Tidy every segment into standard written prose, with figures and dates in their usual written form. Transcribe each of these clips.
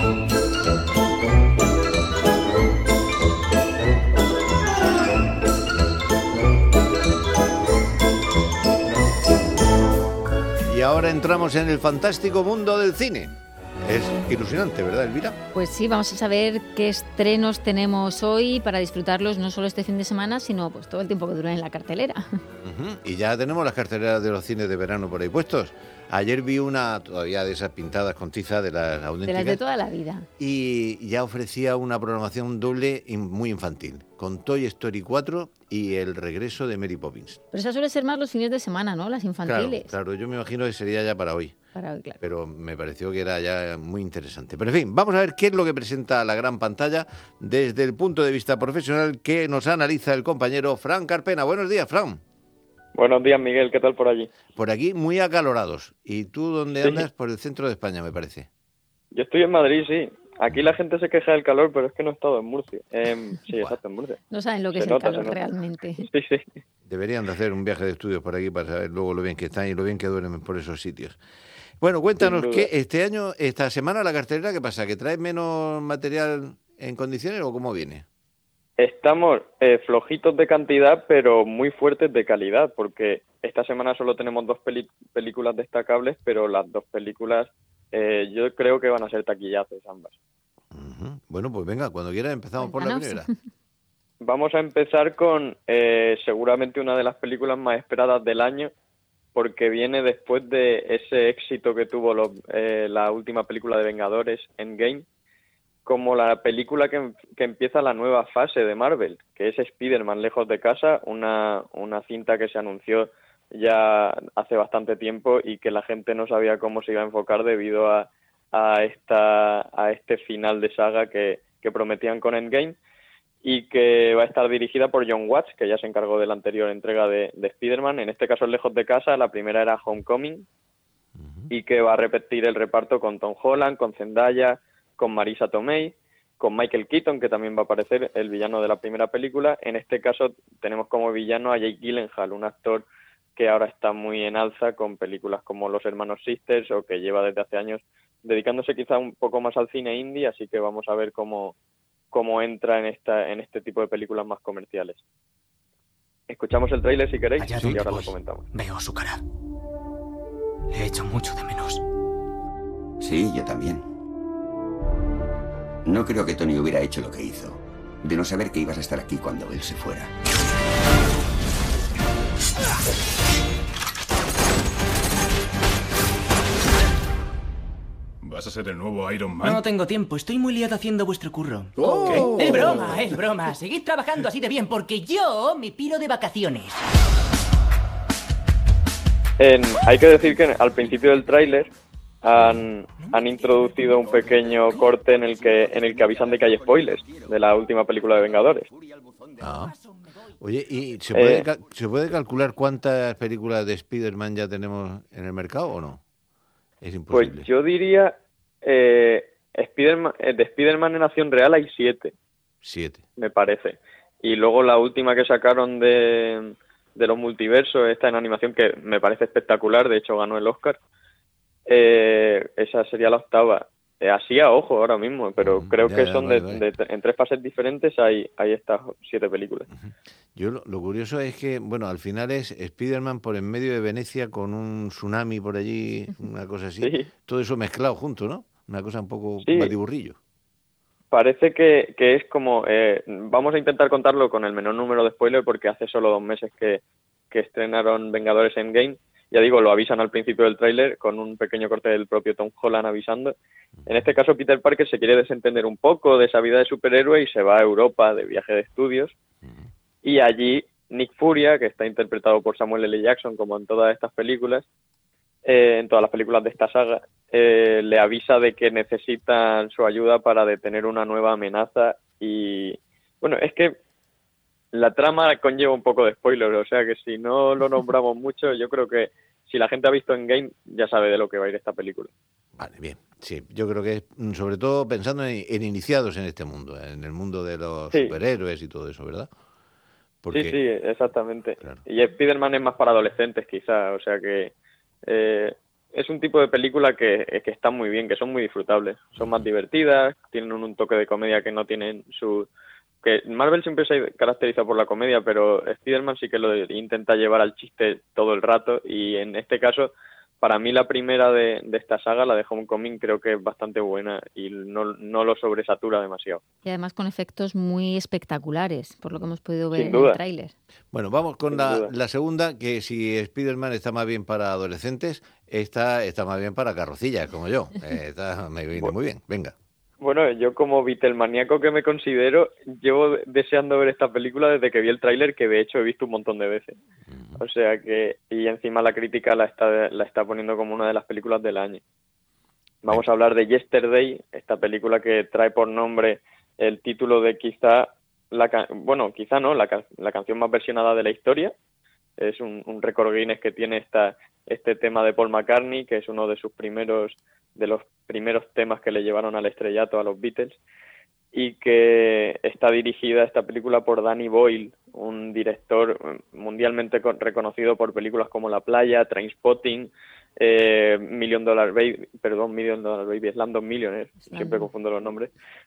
Y ahora entramos en el fantástico mundo del cine. Es ilusionante, ¿verdad, Elvira? Pues sí, vamos a saber qué estrenos tenemos hoy para disfrutarlos no solo este fin de semana, sino pues todo el tiempo que dura en la cartelera. Y ya tenemos las carteleras de los cines de verano por ahí puestos. Ayer vi una todavía de esas pintadas con tiza, de las auténticas. De las de toda la vida. Y ya ofrecía una programación doble muy infantil, con Toy Story 4 y el regreso de Mary Poppins. Pero esa suele ser más los fines de semana, ¿no? Las infantiles. Claro, yo me imagino que sería ya para hoy. Para hoy, claro. Pero me pareció que era ya muy interesante. Pero en fin, vamos a ver qué es lo que presenta la gran pantalla desde el punto de vista profesional que nos analiza el compañero Fran Carpena. Buenos días, Fran. Buenos días, Miguel. ¿Qué tal por allí? Por aquí muy acalorados. ¿Y tú dónde andas? Por el centro de España, me parece. Yo estoy en Madrid, sí. Aquí la gente se queja del calor, pero es que no he estado en Murcia. Sí, exacto, en Murcia. No saben lo que es el calor realmente. Sí. Deberían de hacer un viaje de estudios por aquí para saber luego lo bien que están y lo bien que duermen por esos sitios. Bueno, cuéntanos, ¿qué esta semana la cartelera, qué pasa? ¿Que trae menos material en condiciones o cómo viene? Estamos flojitos de cantidad, pero muy fuertes de calidad, porque esta semana solo tenemos dos películas destacables, pero las dos películas yo creo que van a ser taquillazos ambas. Bueno, pues venga, cuando quieras empezamos por la primera. Vamos a empezar con seguramente una de las películas más esperadas del año, porque viene después de ese éxito que tuvo la última película de Vengadores, Endgame, como la película que empieza la nueva fase de Marvel, que es Spider-Man Lejos de Casa, una cinta que se anunció ya hace bastante tiempo y que la gente no sabía cómo se iba a enfocar debido a este final de saga que prometían con Endgame, y que va a estar dirigida por Jon Watts, que ya se encargó de la anterior entrega de Spider-Man. En este caso es Lejos de Casa, la primera era Homecoming, y que va a repetir el reparto con Tom Holland, con Zendaya, con Marisa Tomei, con Michael Keaton, que también va a aparecer, el villano de la primera película. En este caso tenemos como villano a Jake Gyllenhaal, un actor que ahora está muy en alza con películas como Los Hermanos Sisters, o que lleva desde hace años dedicándose quizá un poco más al cine indie, así que vamos a ver cómo entra en este tipo de películas más comerciales. Escuchamos el tráiler si queréis y ahora lo comentamos. Veo su cara. Le echo mucho de menos. Sí, yo también. No creo que Tony hubiera hecho lo que hizo, de no saber que ibas a estar aquí cuando él se fuera. ¿Vas a ser el nuevo Iron Man? No tengo tiempo, estoy muy liado haciendo vuestro curro. ¿Qué? Es broma. Seguid trabajando así de bien, porque yo me piro de vacaciones. Hay que decir que al principio del tráiler han introducido un pequeño corte en el que avisan de que hay spoilers de la última película de Vengadores. Oye, ¿y se puede calcular cuántas películas de Spider-Man ya tenemos en el mercado o no? Es imposible. Pues yo diría de Spider-Man en acción real hay 7. 7. Me parece. Y luego la última que sacaron de los multiversos, esta en animación, que me parece espectacular, de hecho ganó el Oscar. Esa sería la 8ª. Así a ojo ahora mismo, pero creo que son vale. En 3 fases diferentes hay estas 7 películas. Yo lo curioso es que, bueno, al final es Spider-Man por en medio de Venecia con un tsunami por allí, una cosa así. Sí. Todo eso mezclado junto, ¿no? Una cosa un poco batiburrillo. Parece que es como... vamos a intentar contarlo con el menor número de spoilers, porque hace solo 2 meses que estrenaron Vengadores Endgame. Ya digo, lo avisan al principio del tráiler con un pequeño corte del propio Tom Holland avisando. En este caso, Peter Parker se quiere desentender un poco de esa vida de superhéroe y se va a Europa de viaje de estudios. Y allí Nick Furia, que está interpretado por Samuel L. Jackson, como en todas estas películas, en todas las películas de esta saga, le avisa de que necesitan su ayuda para detener una nueva amenaza. Y bueno, es que la trama conlleva un poco de spoiler, o sea que si no lo nombramos mucho, yo creo que si la gente ha visto Endgame ya sabe de lo que va a ir esta película. Vale, bien. Sí, yo creo que es sobre todo pensando en iniciados en este mundo, en el mundo de los superhéroes y todo eso, ¿verdad? Porque... Sí, exactamente. Claro. Y Spider-Man es más para adolescentes quizás, o sea que es un tipo de película que está muy bien, que son muy disfrutables. Son más divertidas, tienen un toque de comedia que no tienen su... que Marvel siempre se caracteriza por la comedia, pero Spider-Man sí que lo intenta llevar al chiste todo el rato, y en este caso, para mí la primera de esta saga, la de Homecoming, creo que es bastante buena y no lo sobresatura demasiado. Y además con efectos muy espectaculares, por lo que hemos podido ver Sin en duda. el tráiler. Bueno, vamos con la segunda, que si Spider-Man está más bien para adolescentes, esta está más bien para carrocillas, como yo. Me viene muy bien, venga. Bueno, yo como Beatlemaníaco que me considero, llevo deseando ver esta película desde que vi el tráiler, que de hecho he visto un montón de veces. O sea que, y encima la crítica la está poniendo como una de las películas del año. Vamos a hablar de Yesterday, esta película que trae por nombre el título de quizá la canción más versionada de la historia. Es un récord Guinness que tiene este tema de Paul McCartney, que es uno de los primeros temas que le llevaron al estrellato a los Beatles, y que está dirigida esta película por Danny Boyle, un director mundialmente reconocido por películas como La Playa, Trainspotting, Million Dollar Baby, Slumdog Millionaire, siempre confundo los nombres,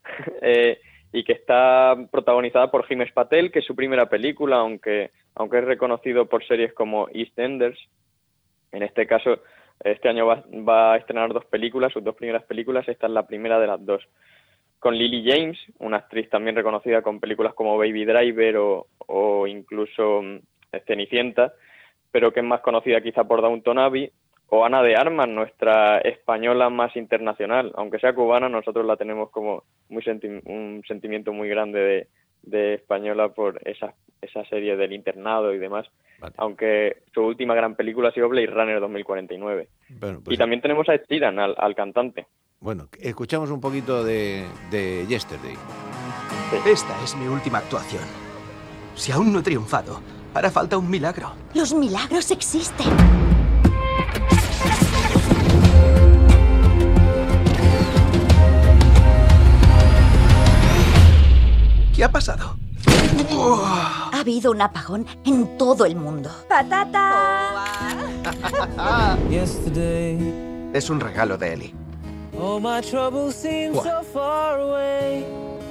y que está protagonizada por Himesh Patel, que es su primera película, aunque es reconocido por series como EastEnders. En este caso, este año va a estrenar 2 películas, sus 2 primeras películas. Esta es la primera de las 2. Con Lily James, una actriz también reconocida con películas como Baby Driver o incluso Cenicienta, pero que es más conocida quizá por Downton Abbey, o Ana de Armas, nuestra española más internacional. Aunque sea cubana, nosotros la tenemos como un sentimiento muy grande de española por esa serie del internado y demás. Vale. Aunque su última gran película ha sido Blade Runner 2049. Bueno, pues y también tenemos a Ed Sheeran, al cantante. Bueno, escuchamos un poquito de Yesterday. Sí. Esta es mi última actuación. Si aún no he triunfado, hará falta un milagro. Los milagros existen. ¿Qué ha pasado? Ha habido un apagón en todo el mundo. ¡Patata! Es un regalo de Ellie. All my troubles seem so far away.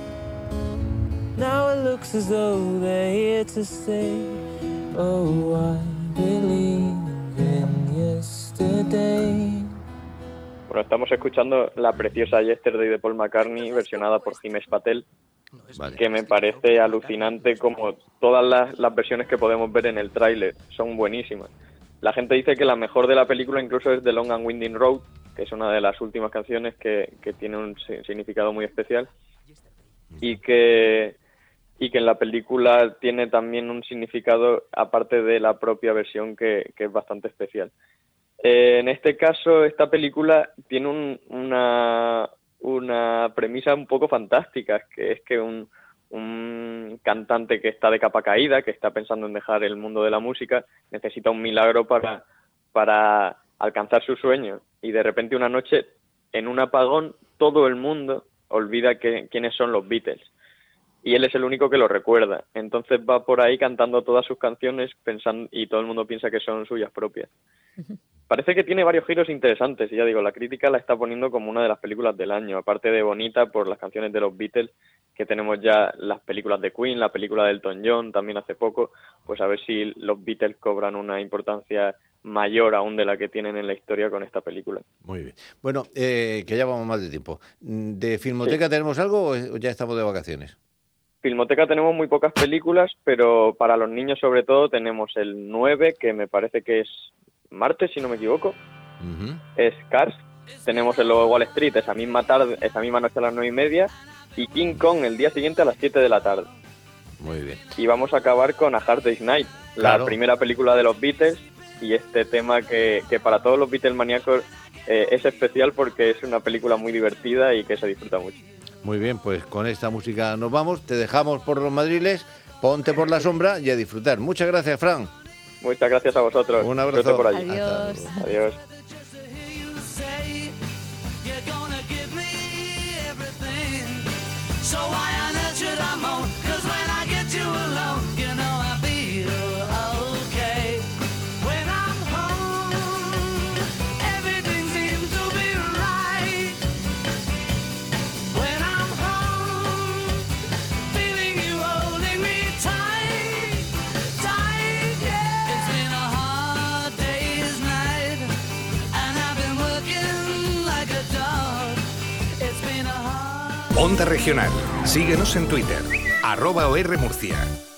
Now it looks as though they're here to stay. Oh, I believe in yesterday. Bueno, estamos escuchando la preciosa Yesterday de Paul McCartney, versionada por Himesh Patel. Vale. Que me parece alucinante, como todas las versiones que podemos ver en el tráiler son buenísimas. La gente dice que la mejor de la película incluso es The Long and Winding Road, que es una de las últimas canciones que tiene un significado muy especial, y que en la película tiene también un significado aparte de la propia versión que es bastante especial. En este caso, esta película tiene una premisa un poco fantástica, que es que un cantante que está de capa caída, que está pensando en dejar el mundo de la música, necesita un milagro para alcanzar su sueño, y de repente una noche, en un apagón, todo el mundo olvida quiénes son los Beatles, y él es el único que lo recuerda. Entonces va por ahí cantando todas sus canciones pensando, y todo el mundo piensa que son suyas propias. Parece que tiene varios giros interesantes, y ya digo, la crítica la está poniendo como una de las películas del año, aparte de bonita por las canciones de los Beatles, que tenemos ya las películas de Queen, la película de Elton John también hace poco. Pues a ver si los Beatles cobran una importancia mayor aún de la que tienen en la historia con esta película. Muy bien. Bueno, que ya vamos más de tiempo. ¿De Filmoteca tenemos algo o ya estamos de vacaciones? Filmoteca tenemos muy pocas películas, pero para los niños sobre todo tenemos el 9, que me parece que es martes, si no me equivoco. Es Cars. Tenemos el Lobo de Wall Street esa misma noche a las 9:30, y King Kong el día siguiente a las 7 de la tarde. Muy bien. Y vamos a acabar con A Hard Day's Night, la primera película de los Beatles, y este tema que para todos los Beatles maníacos es especial porque es una película muy divertida y que se disfruta mucho. Muy bien, pues con esta música nos vamos, te dejamos por los madriles, ponte por la sombra y a disfrutar. Muchas gracias, Fran. Muchas gracias a vosotros. Un abrazo. Por allí. Adiós. Adiós. So why on earth should I moan? 'Cause when I get you alone, you know I feel okay. When I'm home, every day Onda Regional. Síguenos en Twitter, @OR Murcia.